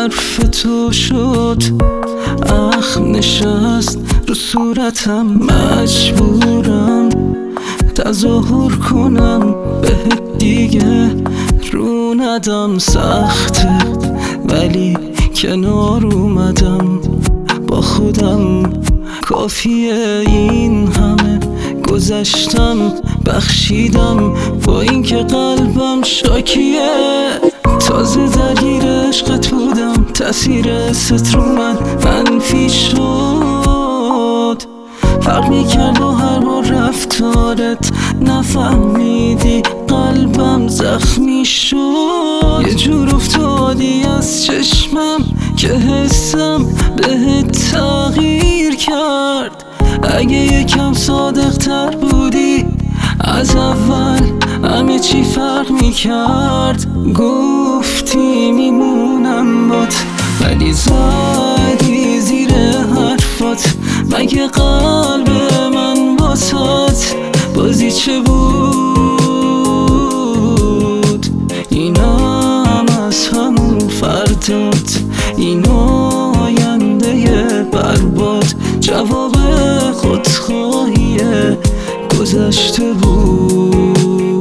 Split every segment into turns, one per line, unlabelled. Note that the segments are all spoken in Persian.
حرف تو شد اخم نشست رو صورتم، مجبورم تظاهر کنم بهت دیگه رو ندم. سخته ولی کنار اومدم با خودم، کافیه این همه گذشتم بخشیدم با اینکه قلبم شاکیه. تازه درگیر عشقت بودم، تأثیر ست رو من منفی شد. فرق میکرد با هر بار رفتارت، نفهمیدی قلبم زخمی شد. یه جور افتادی از چشمم که حسم بهت تغییر کرد. اگه یکم صادق تر بودی از اول همه چی فرق میکرد. گفتی میمونم بات ولی زدی زیر حرفات، مگه قلب من واسات بازی چه بود؟ اینم از همون فردات، این آینده برباد جواب خودخواهی گذشته بود.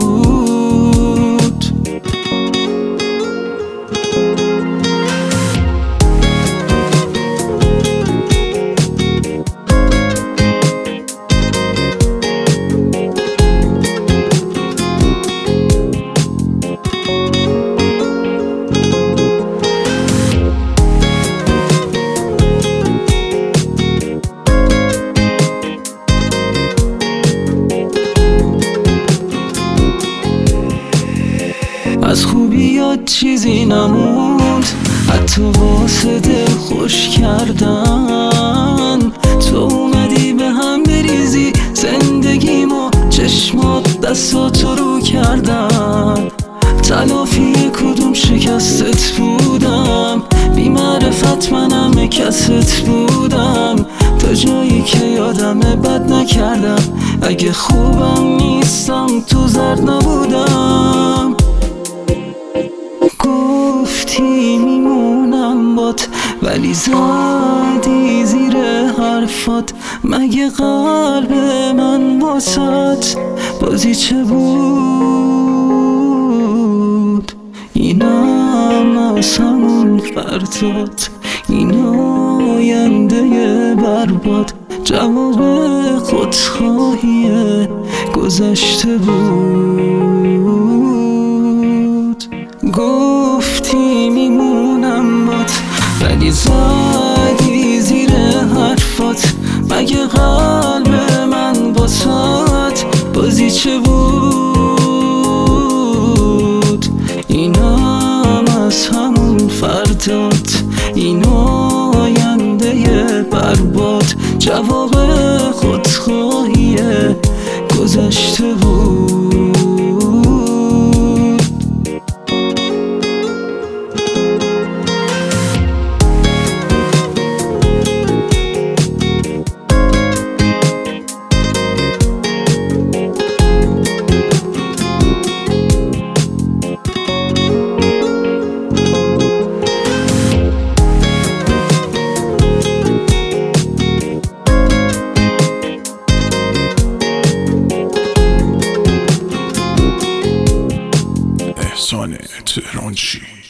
از خوبیات چیزی نموند، حتی واسه دل خوش کردن. تو اومدی به هم بریزی زندگیمو، چشمات دستاتو رو کردن. تلافی کدوم شکستت بودم، بی معرفت منم کست بودم. تا جایی که یادمه بد نکردم، اگه خوبم نیستم تو زرد نبودم. گفتی میمونم بات ولی زدی زیر حرفات، مگه قلب من واسات بازی چه بود؟ اینم از همون فردات، این آینده برباد جواب خودخواهی گذشته بود. گفتی میمونم بات ولی زدی زیر حرفات، مگه قلب من واسات بازی چه بود؟ اینم از همون فردات، این آینده برباد جواب خودخواهی گذشته بود.
احسان تهرانچی.